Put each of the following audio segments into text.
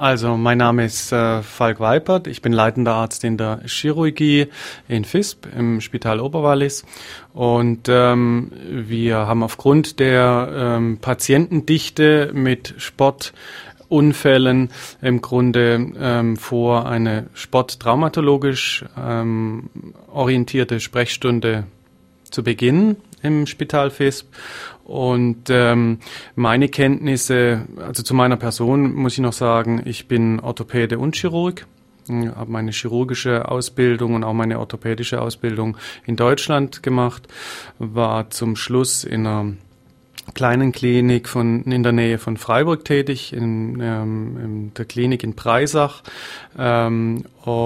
Also mein Name ist Falk Weipert, ich bin leitender Arzt in der Chirurgie in Visp im Spital Oberwallis und wir haben aufgrund der Patientendichte mit Sportunfällen im Grunde vor, eine sporttraumatologisch orientierte Sprechstunde zu beginnen im Spital Visp. Und meine Kenntnisse, also zu meiner Person muss ich noch sagen, ich bin Orthopäde und Chirurg, habe meine chirurgische Ausbildung und auch meine orthopädische Ausbildung in Deutschland gemacht, war zum Schluss in einer kleinen Klinik in der Nähe von Freiburg tätig, in der Klinik in Breisach. Mein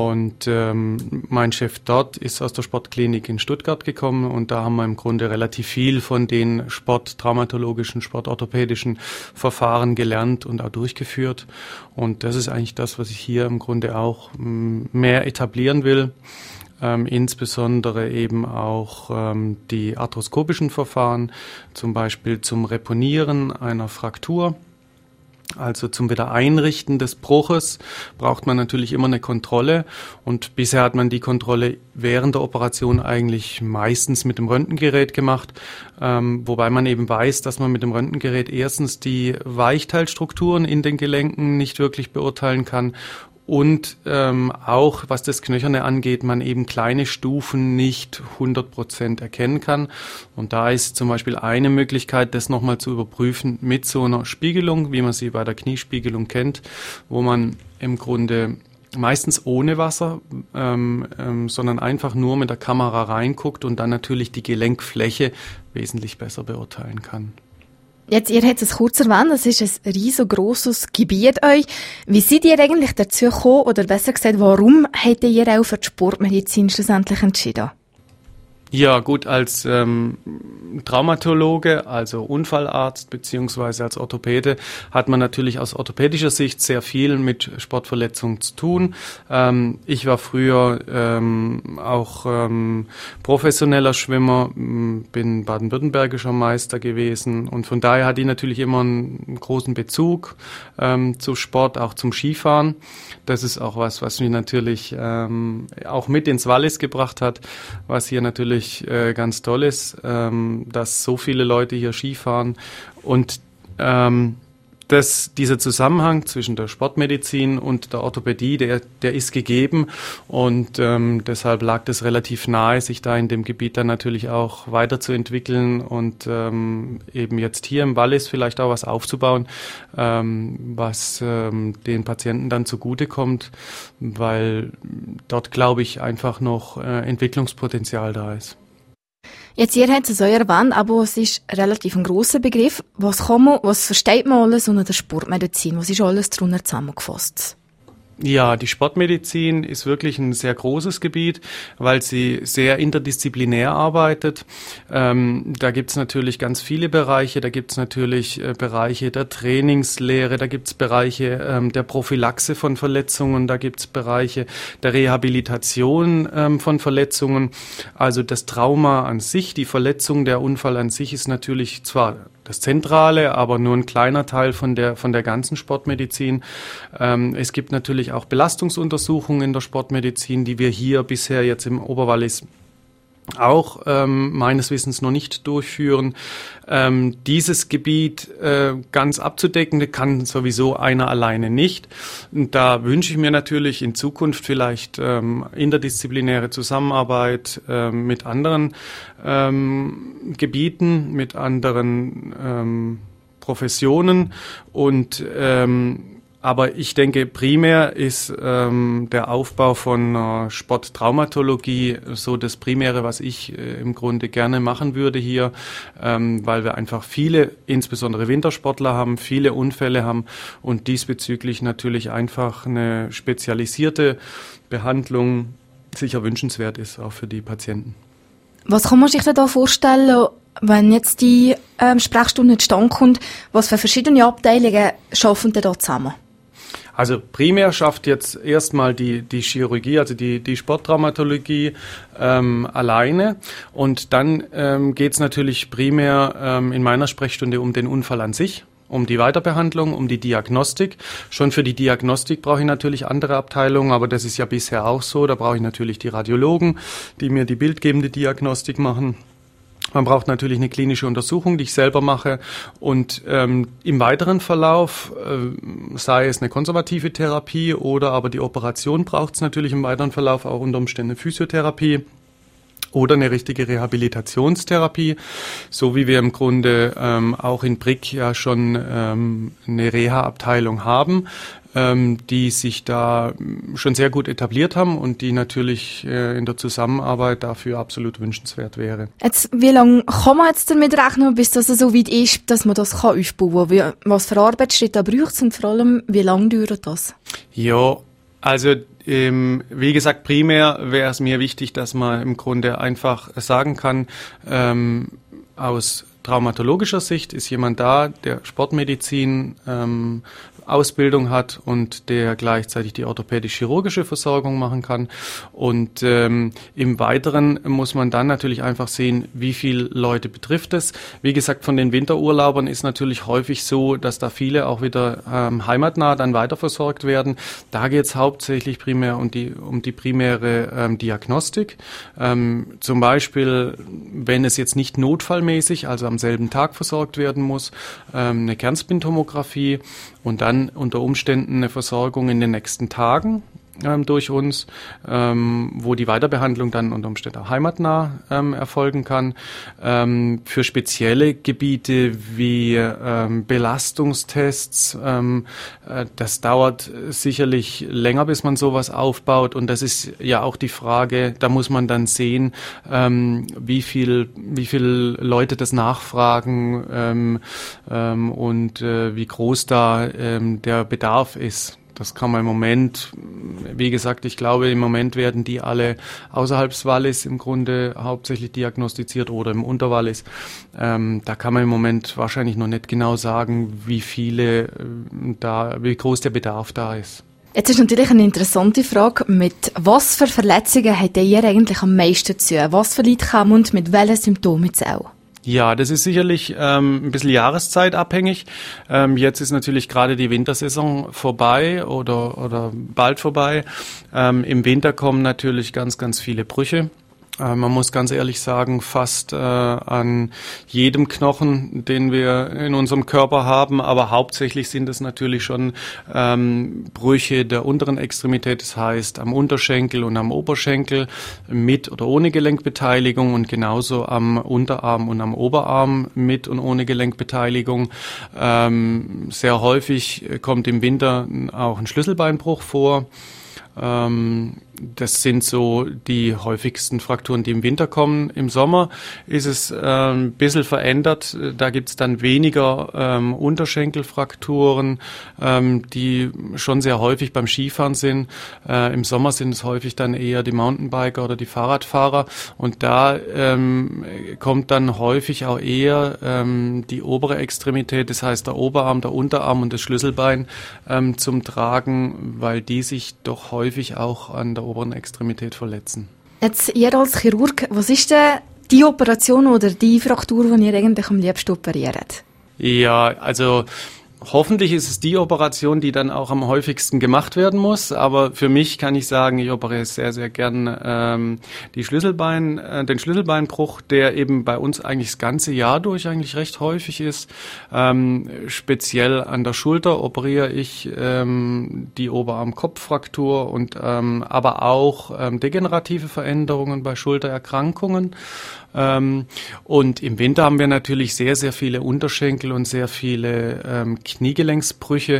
Chef dort ist aus der Sportklinik in Stuttgart gekommen und da haben wir im Grunde relativ viel von den sporttraumatologischen, sportorthopädischen Verfahren gelernt und auch durchgeführt. Und das ist eigentlich das, was ich hier im Grunde auch mehr etablieren will. Insbesondere eben auch die arthroskopischen Verfahren, zum Beispiel zum Reponieren einer Fraktur, also zum Wiedereinrichten des Bruches, braucht man natürlich immer eine Kontrolle und bisher hat man die Kontrolle während der Operation eigentlich meistens mit dem Röntgengerät gemacht, wobei man eben weiß, dass man mit dem Röntgengerät erstens die Weichteilstrukturen in den Gelenken nicht wirklich beurteilen kann. Und auch, was das Knöcherne angeht, man eben kleine Stufen nicht 100% erkennen kann. Und da ist zum Beispiel eine Möglichkeit, das nochmal zu überprüfen mit so einer Spiegelung, wie man sie bei der Kniespiegelung kennt, wo man im Grunde meistens ohne Wasser, sondern einfach nur mit der Kamera reinguckt und dann natürlich die Gelenkfläche wesentlich besser beurteilen kann. Jetzt, ihr habt es kurz erwähnt, das ist ein riesengroßes Gebiet euch. Wie seid ihr eigentlich dazu gekommen, oder besser gesagt, warum habt ihr auch für die Sportmedizin schlussendlich entschieden? Ja, gut, als Traumatologe, also Unfallarzt beziehungsweise als Orthopäde hat man natürlich aus orthopädischer Sicht sehr viel mit Sportverletzungen zu tun. Ich war früher auch professioneller Schwimmer, bin baden-württembergischer Meister gewesen und von daher hatte ich natürlich immer einen großen Bezug zu Sport, auch zum Skifahren. Das ist auch was mich natürlich auch mit ins Wallis gebracht hat, was hier natürlich ganz toll ist, dass so viele Leute hier Skifahren und dieser Zusammenhang zwischen der Sportmedizin und der Orthopädie, der ist gegeben und deshalb lag das relativ nahe, sich da in dem Gebiet dann natürlich auch weiterzuentwickeln und eben jetzt hier im Wallis vielleicht auch was aufzubauen, was den Patienten dann zugutekommt, weil dort, glaube ich, einfach noch Entwicklungspotenzial da ist. Jetzt, ihr habt es so erwähnt, aber es ist relativ ein grosser Begriff. Was versteht man alles unter der Sportmedizin? Was ist alles darunter zusammengefasst? Ja, die Sportmedizin ist wirklich ein sehr großes Gebiet, weil sie sehr interdisziplinär arbeitet. Da gibt's natürlich ganz viele Bereiche. Da gibt's natürlich Bereiche der Trainingslehre, da gibt's Bereiche der Prophylaxe von Verletzungen, da gibt's Bereiche der Rehabilitation von Verletzungen. Also das Trauma an sich, die Verletzung, der Unfall an sich ist natürlich zwar das Zentrale, aber nur ein kleiner Teil von der ganzen Sportmedizin. Es gibt natürlich auch Belastungsuntersuchungen in der Sportmedizin, die wir hier bisher jetzt im Oberwallis auch meines Wissens noch nicht durchführen. Dieses Gebiet ganz abzudecken, kann sowieso einer alleine nicht. Und da wünsche ich mir natürlich in Zukunft vielleicht interdisziplinäre Zusammenarbeit mit anderen Gebieten, mit anderen Professionen und aber ich denke, primär ist der Aufbau von Sporttraumatologie so das Primäre, was ich im Grunde gerne machen würde hier, weil wir einfach viele, insbesondere Wintersportler haben, viele Unfälle haben und diesbezüglich natürlich einfach eine spezialisierte Behandlung sicher wünschenswert ist, auch für die Patienten. Was kann man sich denn da vorstellen, wenn jetzt die Sprechstunde zustande kommt? Was für verschiedene Abteilungen schaffen denn da zusammen? Also primär schafft jetzt erstmal die Chirurgie, also die Sporttraumatologie alleine und dann geht's natürlich primär in meiner Sprechstunde um den Unfall an sich. um die Weiterbehandlung, um die Diagnostik. Schon für die Diagnostik brauche ich natürlich andere Abteilungen, aber das ist ja bisher auch so. Da brauche ich natürlich die Radiologen, die mir die bildgebende Diagnostik machen. Man braucht natürlich eine klinische Untersuchung, die ich selber mache, und im weiteren Verlauf, sei es eine konservative Therapie oder aber die Operation, braucht es natürlich im weiteren Verlauf auch unter Umständen Physiotherapie oder eine richtige Rehabilitationstherapie, so wie wir im Grunde auch in Brig ja schon eine Reha-Abteilung haben, die sich da schon sehr gut etabliert haben und die natürlich in der Zusammenarbeit dafür absolut wünschenswert wäre. Jetzt, wie lange kann man jetzt damit rechnen, bis das so weit ist, dass man das aufbauen kann? Was für Arbeitsschritte braucht es und vor allem, wie lange dauert das? Ja, also wie gesagt, primär wäre es mir wichtig, dass man im Grunde einfach sagen kann, aus traumatologischer Sicht ist jemand da, der Sportmedizin Ausbildung hat und der gleichzeitig die orthopädisch-chirurgische Versorgung machen kann. Und im Weiteren muss man dann natürlich einfach sehen, wie viele Leute betrifft es. Wie gesagt, von den Winterurlaubern ist natürlich häufig so, dass da viele auch wieder heimatnah dann weiterversorgt werden. Da geht es hauptsächlich primär um die primäre Diagnostik. Zum Beispiel, wenn es jetzt nicht notfallmäßig, also am selben Tag versorgt werden muss, eine Kernspintomographie und dann unter Umständen eine Versorgung in den nächsten Tagen durch uns, wo die Weiterbehandlung dann unter Umständen auch heimatnah erfolgen kann. Für spezielle Gebiete wie Belastungstests, das dauert sicherlich länger, bis man sowas aufbaut, und das ist ja auch die Frage, da muss man dann sehen, wie viel Leute das nachfragen und wie groß da der Bedarf ist. Das kann man im Moment, wie gesagt, ich glaube, im Moment werden die alle außerhalb des Wallis im Grunde hauptsächlich diagnostiziert oder im Unterwallis. Da kann man im Moment wahrscheinlich noch nicht genau sagen, wie groß der Bedarf da ist. Jetzt ist natürlich eine interessante Frage, mit was für Verletzungen hat ihr eigentlich am meisten zu tun? Was für Leute kommen und mit welchen Symptomen jetzt auch? Ja, das ist sicherlich ein bisschen jahreszeitabhängig. Jetzt ist natürlich gerade die Wintersaison vorbei oder bald vorbei. Im Winter kommen natürlich ganz, ganz viele Brüche. Man muss ganz ehrlich sagen, fast an jedem Knochen, den wir in unserem Körper haben, aber hauptsächlich sind es natürlich schon Brüche der unteren Extremität, das heißt am Unterschenkel und am Oberschenkel mit oder ohne Gelenkbeteiligung und genauso am Unterarm und am Oberarm mit und ohne Gelenkbeteiligung. Sehr häufig kommt im Winter auch ein Schlüsselbeinbruch vor. Das sind so die häufigsten Frakturen, die im Winter kommen. Im Sommer ist es ein bisschen verändert. Da gibt es dann weniger Unterschenkelfrakturen, die schon sehr häufig beim Skifahren sind. Im Sommer sind es häufig dann eher die Mountainbiker oder die Fahrradfahrer. Und da kommt dann häufig auch eher die obere Extremität, das heißt der Oberarm, der Unterarm und das Schlüsselbein zum Tragen, weil die sich doch häufig auch an der oberen Extremität verletzen. Jetzt, ihr als Chirurg, was ist denn die Operation oder die Fraktur, die ihr eigentlich am liebsten operiert? Ja, also hoffentlich ist es die Operation, die dann auch am häufigsten gemacht werden muss. Aber für mich kann ich sagen, ich operiere sehr, sehr gern den Schlüsselbeinbruch, der eben bei uns eigentlich das ganze Jahr durch eigentlich recht häufig ist. Speziell an der Schulter operiere ich die Oberarm-Kopf-Fraktur und aber auch degenerative Veränderungen bei Schultererkrankungen. Und im Winter haben wir natürlich sehr, sehr viele Unterschenkel und sehr viele Kniegelenksbrüche,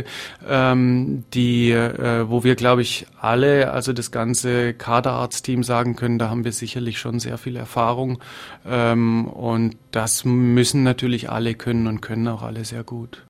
wo wir, glaube ich, alle, also das ganze Kaderarztteam sagen können, da haben wir sicherlich schon sehr viel Erfahrung. Und das müssen natürlich alle können und können auch alle sehr gut.